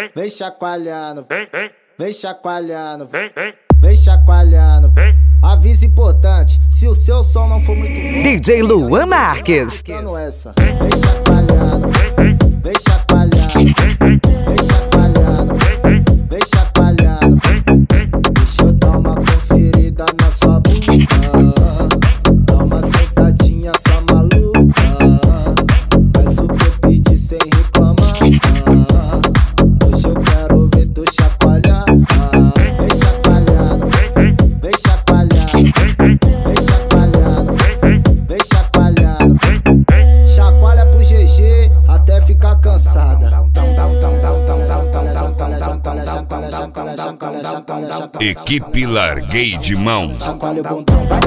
vem chacoalhando, vem chacoalhando, vem chacoalhando. Aviso importante, se o seu som não for muito bom, DJ Luan Marques. Essa. Vem chacoalhando, vem chacoalhando, vem chacoalhando, vem chacoalhando. Deixa eu dar uma conferida na sua bunda, dá uma sentadinha só maluca, faz o que eu pedi sem reclamar. Hoje eu quero ver tu chacoalhar. Vem chacoalhando, vem chacoalhando, vem chacoalhando, vem chacoalhando. Chacoalha pro GG até ficar cansada. Equipe Larguei de Mão. Chacoalha o bundão, vai.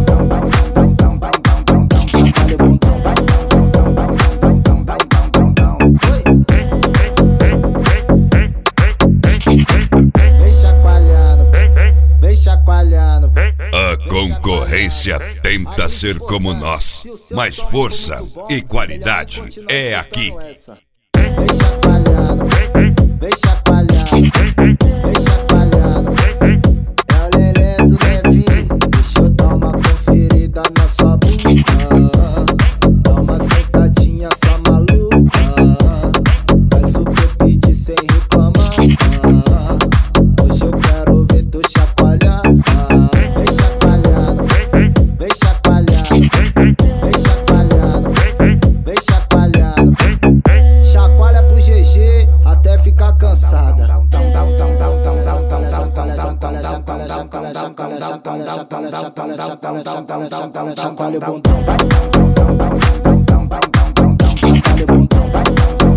Vem chacoalhando, vem chacoalhando. A concorrência tenta ser como nós, mas força e qualidade é aqui. Vem chacoalhando, vem chacoalhando, vem chacoalhando. É o Lelê do Levi, deixa eu dar uma conferida na sua bunda, dá uma sentadinha só maluca, faz o que eu pedi sem reclamar. Hoje eu quero ver tu chacoalhar. Vem chacoalhando, vem chacoalhando, vem chacoalhando, vem chacoalhando. Chacoalha pro GG até ficar cansada. Chacoalha o bundão, vai. Chacoalha o bundão, vai.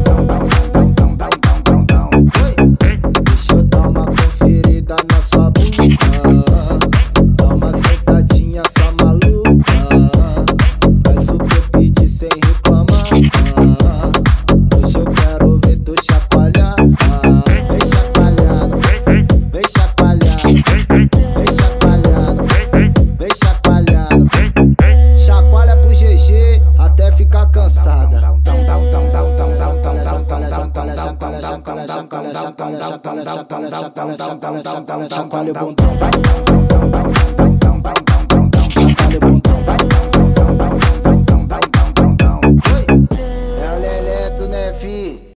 Deixa eu dar uma conferida na sua bunda, dá uma sentadinha só maluca, faz o que eu pedi sem reclamar. Hoje eu quero ver tu chacoalhar. Vem chacoalhando, vem chacoalhando, vem chacoalhando, vem chacoalhando. Chacoalha pro GG até ficar cansada. Chacoalha o bundão, vai.